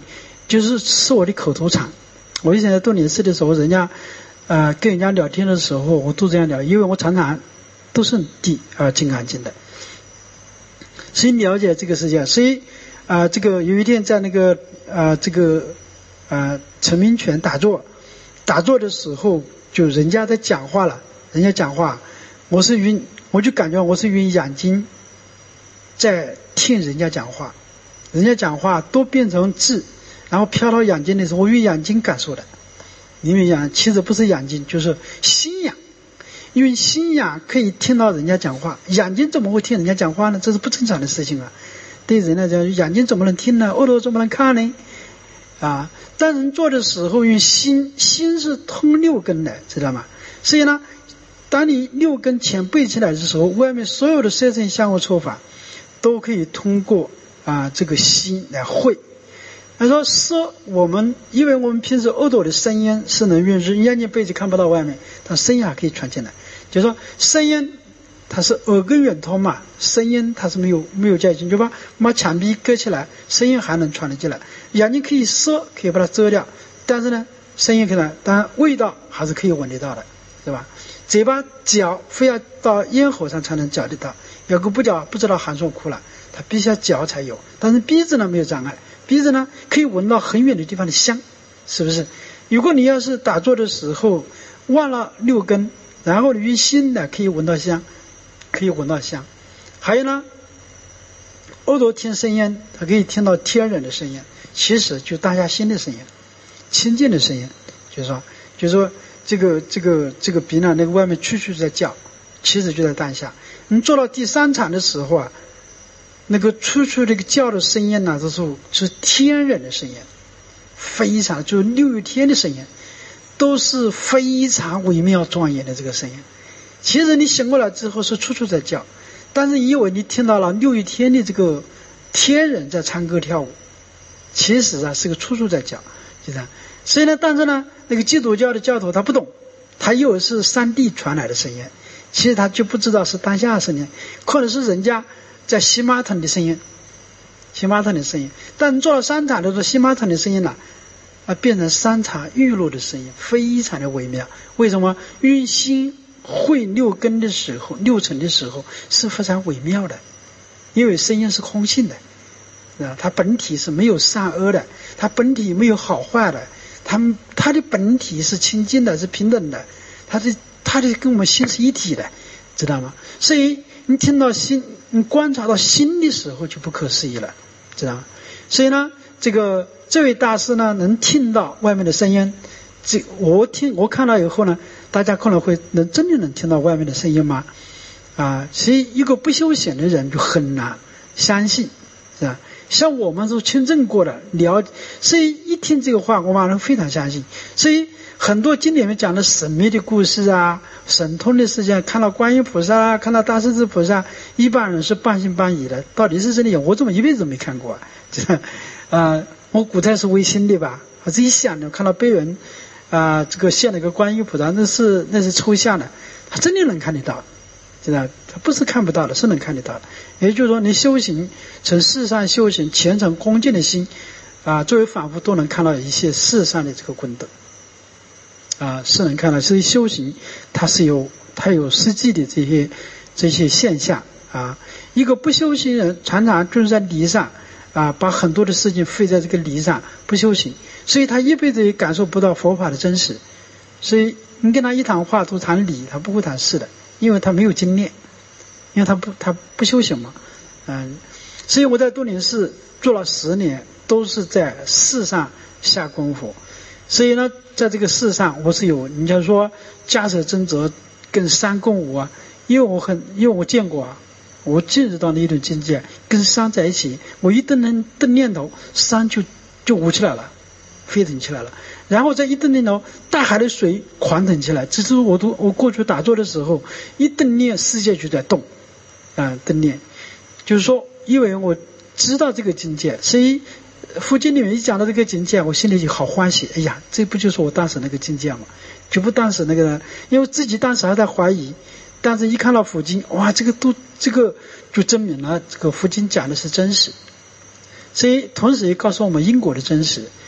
就是是我的口头禅。我以前在读理事的时候，人家呃跟人家聊天的时候，我都这样聊，因为我常常都是地啊金刚经的，所以了解这个世界。所以啊、呃，这个有一天在那个啊、呃、这个啊、呃、陈明泉打坐，打坐的时候，就人家在讲话了，人家讲话，我是用我就感觉我是用眼睛在听人家讲话，人家讲话都变成字，然后飘到眼睛的时候，我用眼睛感受的。你们讲，其实不是眼睛，就是心眼，因为心眼可以听到人家讲话，眼睛怎么会听人家讲话呢？这是不正常的事情啊！对人来讲，眼睛怎么能听呢？耳朵怎么能看呢？啊！当人做的时候，用心，心是通六根的，知道吗？所以呢，当你六根全背起来的时候，外面所有的色声香味触法都可以通过啊这个心来会。他说说我们，因为我们平时耳朵的声音是能运入，眼睛背着看不到外面，但声音还可以传进来。就是说声音它是耳根圆通嘛，声音它是没有没有界限，就把把墙壁隔起来，声音还能传得进来。眼睛可以遮，可以把它遮掉，但是呢，声音可能，当然味道还是可以闻得到的，是吧？嘴巴嚼非要到咽喉上才能嚼得到，要个不嚼不知道寒暑苦了，它必须要嚼才有。但是鼻子呢没有障碍，鼻子呢可以闻到很远的地方的香，是不是？如果你要是打坐的时候忘了六根，然后你用心呢可以闻到香，可以闻到香。还有呢，耳朵听声音，它可以听到天人的声音，其实就当下心的声音，清净的声音。就是说，就是说这个这个这个鼻呢，那个外面处处在叫，其实就在当下。你做到第三场的时候啊，那个处处这个叫的声音呢，这时候是天人的声音，非常就是六欲天的声音，都是非常微妙庄严的这个声音。其实你醒过来之后是处处在叫，但是以为你听到了六欲天的这个天人在唱歌跳舞，其实啊是个处处在叫，就这样。所以呢，但是呢，那个基督教的教徒他不懂，他以为是上帝传来的声音，其实他就不知道是当下的声音，可能是人家在西马腾的声音，西马腾的声音。但做了三场的时候，西马腾的声音呢、啊，啊变成三场玉露的声音，非常的微妙。为什么？运心会六根的时候，六尘的时候是非常微妙的，因为声音是空性的，啊，它本体是没有善恶的，它本体没有好坏的。它它的本体是清净的，是平等的，它的它的跟我们心是一体的，知道吗？所以你听到心，你观察到心的时候就不可思议了，知道吗？所以呢，这个这位大师呢，能听到外面的声音，这我听我看到以后呢，大家可能会能真的能听到外面的声音吗？啊，所以一个不修行的人就很难相信，是吧？像我们是亲证过的，了解，所以一听这个话，我马上非常相信。所以很多经典里面讲的神秘的故事啊，神通的事情，看到观音菩萨啊，看到大势至菩萨，一般人是半信半疑的，到底是真的？我怎么一辈子没看过啊？啊、呃，我古代是唯心的吧？我自己想的，看到别人啊、呃，这个现了个观音菩萨，那是那是抽象的，他真的能看得到。知道，他不是看不到的，是能看得到的。也就是说，你修行从世上修行虔诚恭敬的心啊，作为反复都能看到一些世上的这个功德啊，是能看到。所以修行它是有它有实际的这些这些现象啊。一个不修行人常常就是在理上啊，把很多的事情费在这个理上，不修行，所以他一辈子也感受不到佛法的真实。所以你跟他一谈话都谈理，他不会谈事的。因为他没有经验，因为他不他不修行嘛，嗯，所以我在都灵寺做了十年，都是在事上下功夫。所以呢，在这个事上，我是有，你像说迦舍真则跟山共舞啊，因为我很，因为我见过啊，我进入到那一种境界，跟山在一起，我一动动念头，山就就舞起来了，飞腾起来了。然后在一动念头，大海的水狂腾起来。这是我都我过去打坐的时候，一动念世界就在动，啊，动念，就是说，因为我知道这个境界，所以佛经里面一讲到这个境界，我心里就好欢喜。哎呀，这不就是我当时那个境界吗？就不当时那个人，因为自己当时还在怀疑，但是一看到佛经，哇，这个都这个就证明了这个佛经讲的是真实。所以同时也告诉我们因果的真实。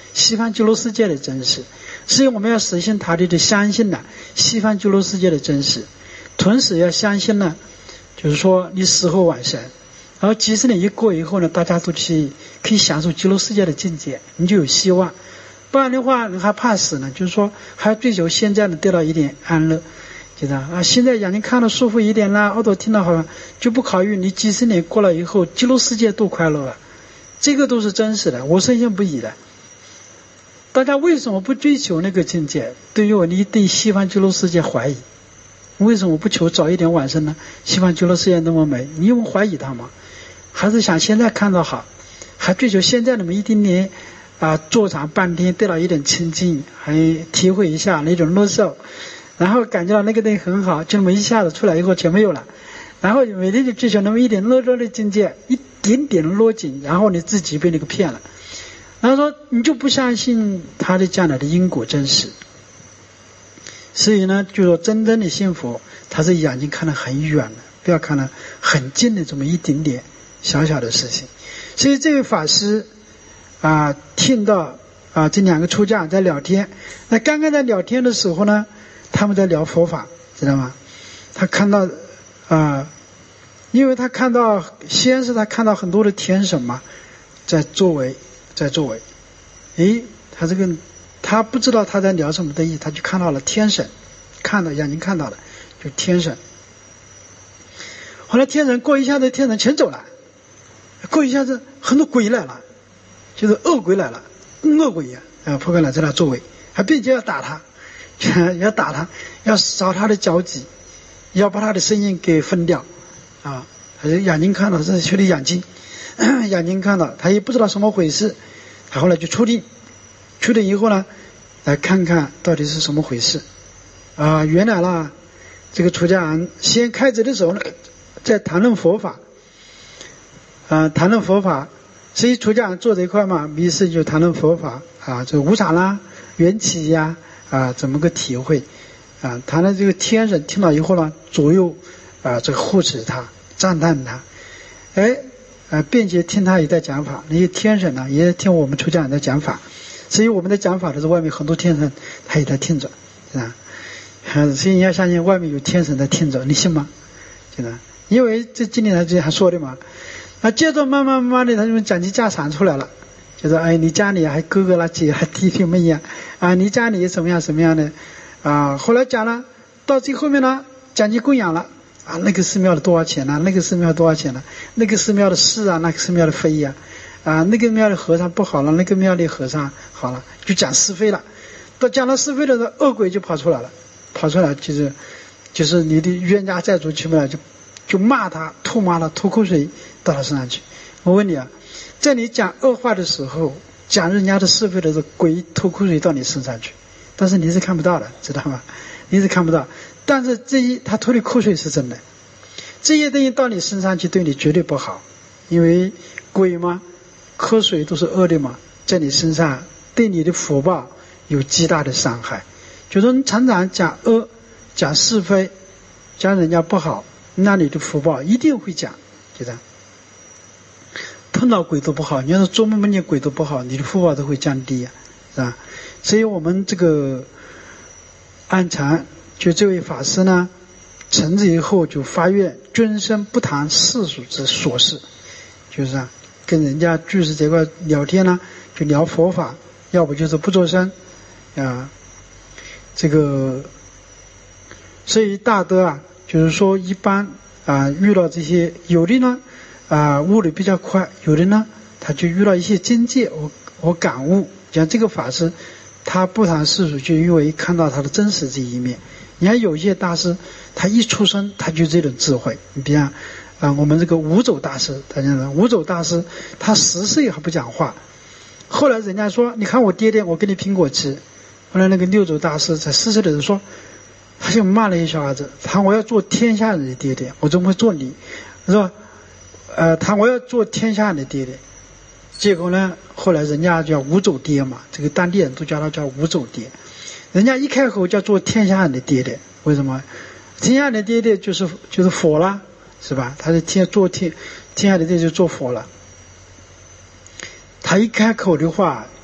西方极乐世界的真实。所以我们要死心塌地的相信了西方极乐世界的真实，同时要相信呢，就是说你死后往生，然后几十年一过以后呢，大家都去可以享受极乐世界的境界，你就有希望。不然的话你还怕死呢，就是说还要追求现在的得到一点安乐，觉得啊现在眼睛看了舒服一点啦，耳朵听了好，就不考虑你几十年过了以后极乐世界多快乐啊，这个都是真实的，我深信不疑的。大家为什么不追求那个境界？对于我，你对西方极乐世界怀疑，为什么不求早一点往生呢？西方极乐世界那么美，你用怀疑它吗？还是想现在看到好，还追求现在那么一丁点啊，坐长半天得到一点清净，还体会一下那种乐受，然后感觉到那个东西很好，就那么一下子出来以后全没有了，然后每天就追求那么一点乐乐的境界，一点点的落紧，然后你自己被那个骗了。然后说你就不相信他的将来的因果真实，所以呢，就说真正的幸福，他是眼睛看得很远的，不要看得很近的这么一点点小小的事情。所以这位法师啊，听到啊这两个出家在聊天，那刚刚在聊天的时候呢，他们在聊佛法，知道吗？他看到啊，因为他看到先是他看到很多的天神嘛，在周围。在周围，诶，他这个他不知道他在聊什么东西，他就看到了天神，看到眼睛看到了，就天神。后来天神过一下子，天神全走了，过一下子很多鬼来了，就是恶鬼来了，恶鬼呀、啊，啊，扑克来在他周围，还并且要打他，要打他，要烧他的脚趾，要把他的声音给分掉，啊，他就眼睛看到是缺的眼睛。眼睛看到，他也不知道什么回事，他后来就出定，出定以后呢，来看看到底是什么回事啊？原来啦，这个出家人先开始的时候呢，在谈论佛法，啊，谈论佛法，所以出家人坐在一块嘛，没事就谈论佛法啊，这个无常啦、缘起呀，啊，怎么个体会啊？谈了这个天神听到以后呢，左右啊，这个护持他，赞叹他，哎。呃，并且听他也在讲法，那些天神呢也听我们出家人在讲法，所以我们在讲法的时候，外面很多天神他也在听着，啊，所以你要相信外面有天神在听着，你信吗？是吧？因为这经典他之前还说的嘛，那接着慢慢慢慢的，他们讲起家产出来了，就是哎，你家里还哥哥啦、姐还弟弟妹呀，啊，你家里怎么样怎么样的，啊，后来讲了，到最后面呢，讲起供养了。啊，那个寺庙的多少钱呢、啊？那个寺庙多少钱呢、啊？那个寺庙的是啊，那个寺庙的非呀、啊，啊，那个庙的和尚不好了，那个庙的和尚好了，就讲是非了。到讲到是非的时候，恶鬼就跑出来了，跑出来就是，就是你的冤家债主去不了，就就骂他，吐骂他，吐口水到他身上去。我问你啊，在你讲恶话的时候，讲人家的是非的时候，鬼吐口水到你身上去，但是你是看不到的，知道吗？你是看不到。但是这一他吐的口水是真的，这些东西到你身上去对你绝对不好，因为鬼嘛，口水都是恶的嘛，在你身上对你的福报有极大的伤害。就说你常常讲恶、讲是非、讲人家不好，那你的福报一定会讲，就这样。碰到鬼都不好，你要是做梦梦见鬼都不好，你的福报都会降低呀、啊，是吧？所以我们这个暗禅。就这位法师呢，成之以后就发愿，终身不谈世俗之琐事，就是啊，跟人家居士这块聊天呢，就聊佛法，要不就是不做声啊。这个，所以大德啊，就是说一般啊，遇到这些，有的呢啊悟的比较快，有的呢他就遇到一些境界，我我感悟，像这个法师，他不谈世俗，就因为看到他的真实这一面。你看有一些大师，他一出生他就这种智慧。你比方啊、呃，我们这个五祖大师，大家讲五祖大师，他十岁还不讲话，后来人家说，你看我爹爹，我给你苹果吃。后来那个六祖大师在四岁的时候说，他就骂了一小孩子，他我要做天下人的爹爹，我怎么会做你？是吧？呃，他我要做天下人的爹爹。结果呢，后来人家叫五祖爹嘛，这个当地人都叫他叫五祖爹。人家一开口叫做天下人的爹爹，为什么？天下人的爹爹就是就是佛了，是吧？他是天做天天下的爹就做佛了。他一开口的话，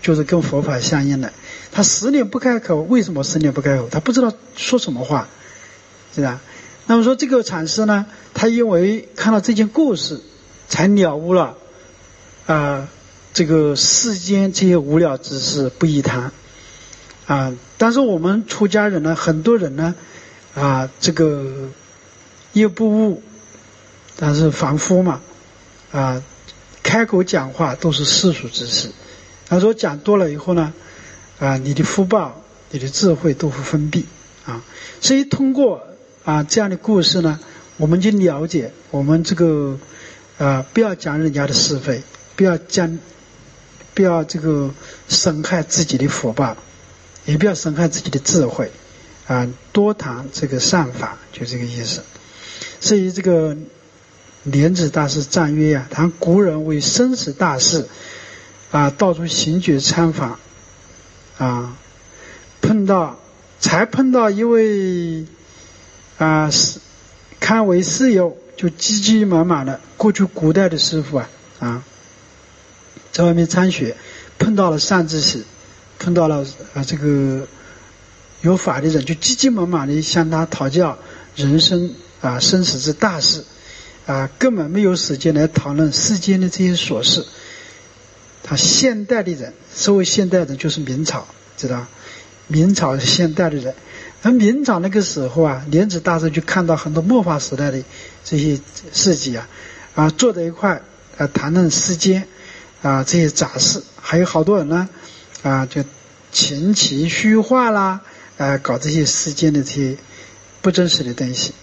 就是跟佛法相应的。他十年不开口，为什么十年不开口？他不知道说什么话，是吧？那么说这个禅师呢，他因为看到这件故事，才了悟了啊、呃，这个世间这些无聊之事不宜谈啊、呃。但是我们出家人呢，很多人呢啊、呃，这个又不悟，但是凡夫嘛啊、呃，开口讲话都是世俗之事。他说讲多了以后呢，啊、呃，你的福报、你的智慧都会封闭啊。所以通过啊这样的故事呢，我们就了解我们这个啊、呃，不要讲人家的是非，不要讲，不要这个损害自己的福报，也不要损害自己的智慧啊，多谈这个善法，就这个意思。所以这个莲子大师赞曰呀、啊，谈古人为生死大事啊，到处行觉参访啊，碰到才碰到一位啊，堪为室友，就急急忙忙的。过去古代的师傅啊啊，在外面参学，碰到了善知识，碰到了啊这个有法的人，就急急忙忙的向他讨教人生啊生死之大事啊，根本没有时间来讨论世间的这些琐事。他现代的人，所谓现代人就是明朝，知道？明朝是现代的人。而明朝那个时候啊，莲子大师就看到很多末法时代的这些事迹啊，啊坐在一块啊谈论世间啊这些杂事，还有好多人呢啊就琴棋虚化啦，啊搞这些世间的这些不真实的东西，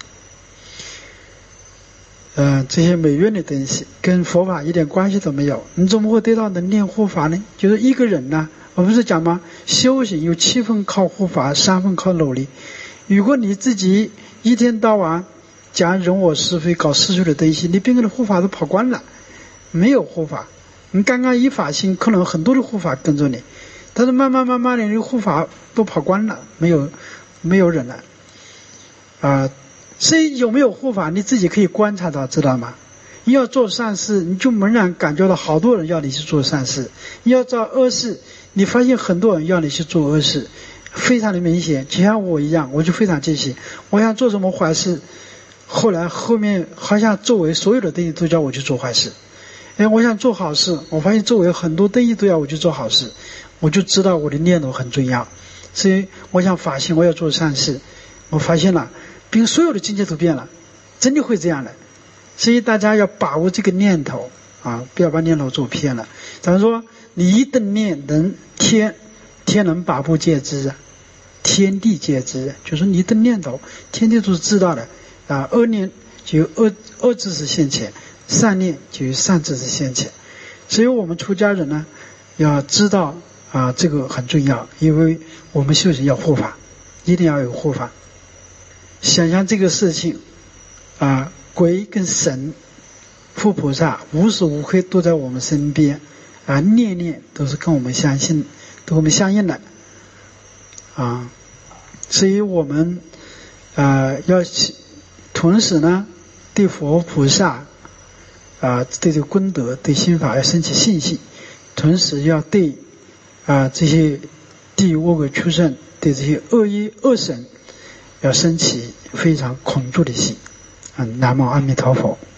嗯、呃、这些美院的东西跟佛法一点关系都没有。你怎么会得到能念护法呢？就是一个人呢。我不是讲吗？修行有七分靠护法，三分靠努力。如果你自己一天到晚讲人我是非，搞世俗的东西，你别人的护法都跑光了，没有护法。你刚刚一法心，可能很多的护法跟着你，但是慢慢慢慢的，你的护法都跑光了，没有没有人了啊、呃。所以有没有护法，你自己可以观察到，知道吗？你要做善事，你就猛然感觉到好多人要你去做善事；你要做恶事，你发现很多人要你去做恶事，非常的明显。就像我一样，我就非常惊喜。我想做什么坏事，后来后面好像周围所有的东西都叫我去做坏事。哎，我想做好事，我发现周围很多东西都要我去做好事，我就知道我的念头很重要。所以我想发心，我要做善事。我发现了，并所有的境界都变了，真的会这样的。所以大家要把握这个念头啊，不要把念头做偏了。咱们说，你一等念能天，天能把不戒之啊，天地皆知，就是你的念头，天地都是知道的啊。恶念就有恶恶知识现前，善念就有善知识现前。所以我们出家人呢，要知道啊，这个很重要，因为我们修行要护法，一定要有护法。想象这个事情啊。鬼跟神、护菩萨无时无刻都在我们身边啊，念念都是跟我们相信，跟我们相应的啊。所以我们啊要同时呢，对佛菩萨啊，对这个功德、对心法要升起信心，同时要对啊这些地狱恶鬼畜生、对这些恶业恶神要升起非常恐惧的心。南无阿弥陀佛。